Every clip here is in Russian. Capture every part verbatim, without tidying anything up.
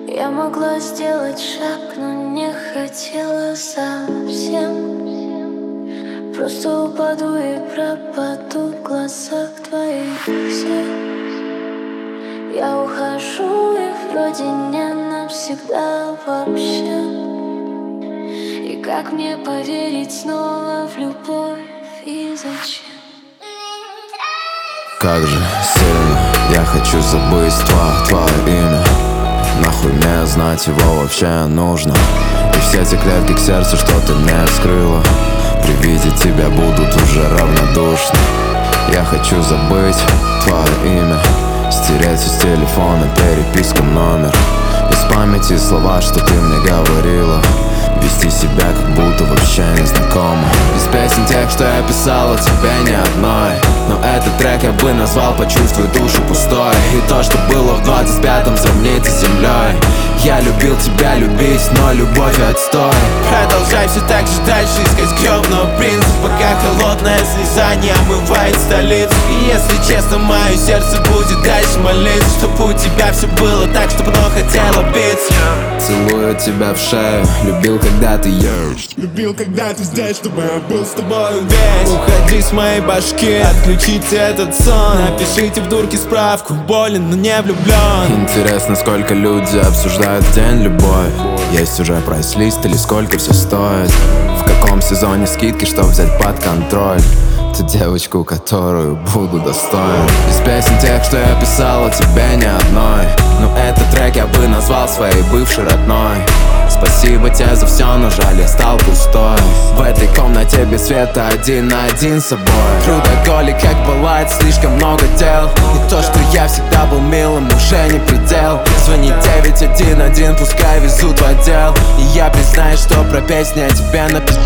Я могла сделать шаг, но не хотела совсем. Просто упаду и пропаду в глазах твоих всех. Я ухожу и вроде не навсегда вообще. И как мне поверить снова в любовь и зачем? Как же сильно я хочу забыть твое, твое имя. Нахуй мне знать его вообще нужно. И все те клетки к сердцу, что ты мне вскрыла, при виде тебя будут уже равнодушны. Я хочу забыть твое имя, стереть из телефона переписку, номер, из памяти слова, что ты мне говорила, вести себя, как будто вообще не знакома. Из песен тех, что я писала тебе ни одной, но этот трек я бы назвал «Почувствуй душу пустой». И то, что было в двадцать пятом, сравнится с землей. Я любил тебя любить, но любовь отстой. Продолжай все так же дальше искать грёбного принца, пока холодная слеза не омывает столицу. И если честно, мое сердце будет дальше молиться, чтоб у тебя все было так, чтобы оно хотело биться. Целую тебя в шею, любил, когда ты ешь. Любил, когда ты здесь, чтобы я был с тобой весь. Уходи с моей башки, отключите этот сон. Напишите в дурке справку, болен, но не влюблен. Интересно, сколько люди обсуждают в день любовь. Есть уже прайс-лист или сколько все стоит? В каком сезоне скидки, чтоб взять под контроль ту девочку, которую буду достоин. Из песен тех, что я писала тебе ни одной, но этот трек я бы назвал своей бывшей родной. Спасибо тебе за все, но жаль, я стал пустой. В этой комнате без света, один на один с собой. Трудоголик, как бывает, слишком много дел. И то, что я всегда был милым, уже не предел. Звони девять один один, пускай везут в отдел. И я признаюсь, что про песни я тебе напишу.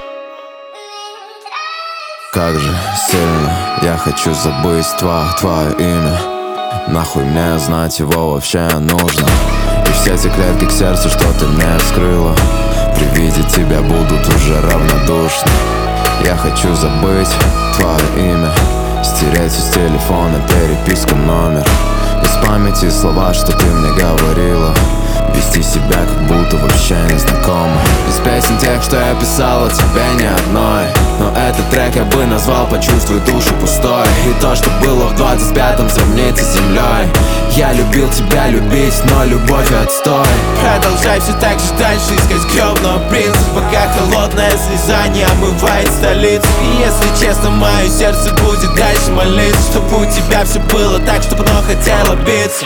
Как же сильно я хочу забыть твое, твое имя. Нахуй мне знать его вообще нужно. И все те клетки к сердцу, что ты мне вскрыла, при виде тебя будут уже равнодушны. Я хочу забыть твое имя, стереть из телефона переписку, номер, из памяти слова, что ты мне говорила, вести себя, как будто вообще не знакома. Из песен тех, что я писала тебе ни одной, но этот трек я бы назвал «Почувствуй душу пустой». И то, что было в двадцать пятом, сравнится с землей. Я любил тебя любить, но любовь отстой. Продолжай все так же дальше искать грёбного принца, пока холодная слеза не омывает столицу. И если честно, мое сердце будет дальше молиться, чтоб у тебя все было так, чтобы оно хотело биться.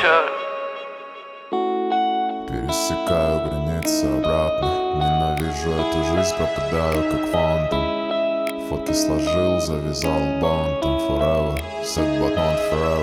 Пересекаю границы обратно, ненавижу эту жизнь, пропадаю как фантом. Фотки сложил, завязал бантом. Forever, said but not forever.